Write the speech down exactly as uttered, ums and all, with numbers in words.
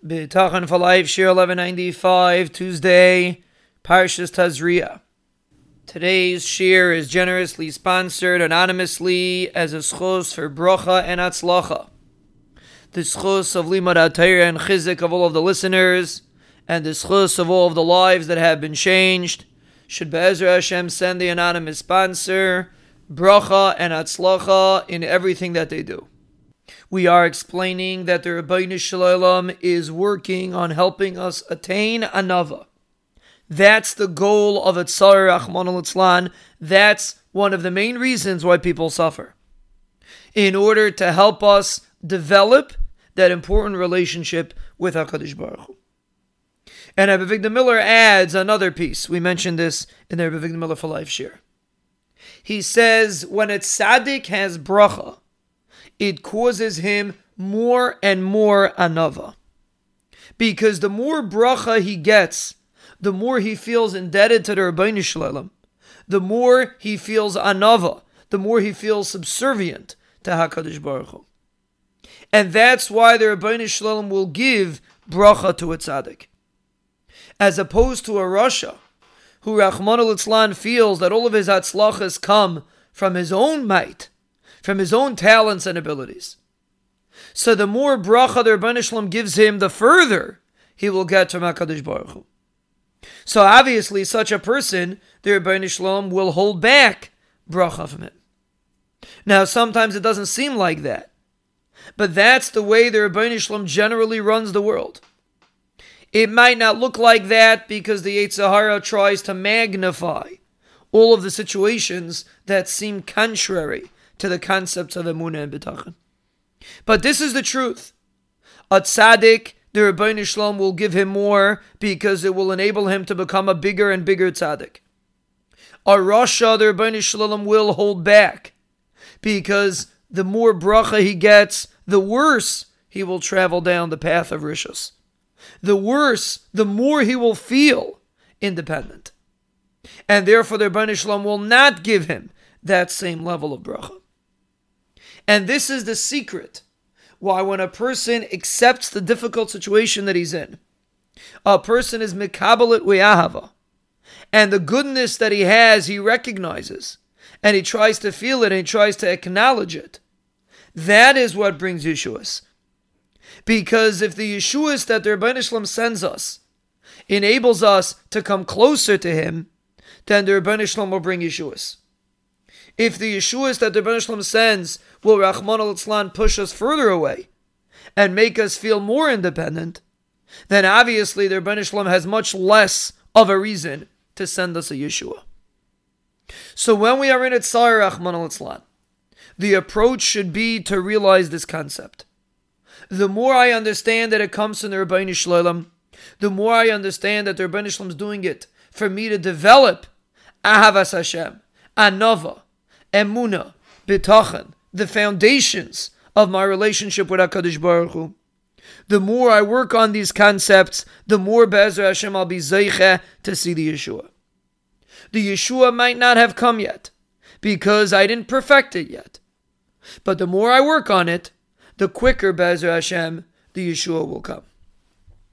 B'tachan for Life, Shir eleven ninety-five, Tuesday, Parshas Tazria. Today's shir is generously sponsored anonymously as a schos for brocha and atzlacha. The schos of limud HaTorah and chizik of all of the listeners, and the schos of all of the lives that have been changed, should Be'ezra Hashem send the anonymous sponsor bracha and atzlacha in everything that they do. We are explaining that the Ribbono Shel Olam is working on helping us attain anava. That's the goal of Atzar Rachmana Litzlan. That's one of the main reasons why people suffer. In order to help us develop that important relationship with HaKadosh Baruch Hu. And Rebbe Avigdor Miller adds another piece. We mentioned this in the Rebbe Avigdor Miller for Life shir. He says, when a tzaddik has bracha, it causes him more and more anava. Because the more bracha he gets, the more he feels indebted to the Ribbono Shel Olam, the more he feels anava, the more he feels subservient to HaKadosh Baruch Hu. And that's why the Ribbono Shel Olam will give bracha to a tzaddik. As opposed to a rasha, who Rachmana Litzlan feels that all of his atzlachas come from his own might, from his own talents and abilities. So the more bracha the Ribbono Shel Olam gives him, the further he will get from HaKadosh Baruch Hu. So obviously such a person, the Ribbono Shel Olam will hold back bracha from him. Now sometimes it doesn't seem like that, but that's the way the Ribbono Shel Olam generally runs the world. It might not look like that because the Yetzer Hara tries to magnify all of the situations that seem contrary to the concepts of emunah and bitachon. But this is the truth. A tzaddik, the Ribbono Shel Olam will give him more because it will enable him to become a bigger and bigger tzaddik. A rasha, the Ribbono Shel Olam will hold back because the more bracha he gets, the worse he will travel down the path of rishus. The worse, the more he will feel independent. And therefore the Ribbono Shel Olam will not give him that same level of bracha. And this is the secret why when a person accepts the difficult situation that he's in, a person is mekabel it ve'ahava, and the goodness that he has he recognizes, and he tries to feel it and he tries to acknowledge it. That is what brings Yeshuas. Because if the Yeshuas that the Ribbono Shel Olam sends us enables us to come closer to him, then the Ribbono Shel Olam will bring Yeshuas. If the Yeshuas that the Ribbono Shel Olam sends will Rachmana Litzlan push us further away and make us feel more independent, then obviously the Ribbono Shel Olam has much less of a reason to send us a Yeshua. So when we are in Atzar Rachmana Litzlan, the approach should be to realize this concept. The more I understand that it comes from the Ribbono Shel Olam, the more I understand that the Ribbono Shel Olam is doing it for me to develop Ahavas Hashem, Anava, Emunah, Bitachon, the foundations of my relationship with HaKadosh Baruch Hu. The more I work on these concepts, the more Be'ezra Hashem I'll be Zeiche to see the Yeshua. The Yeshua might not have come yet, because I didn't perfect it yet. But the more I work on it, the quicker Be'ezra Hashem, the Yeshua will come.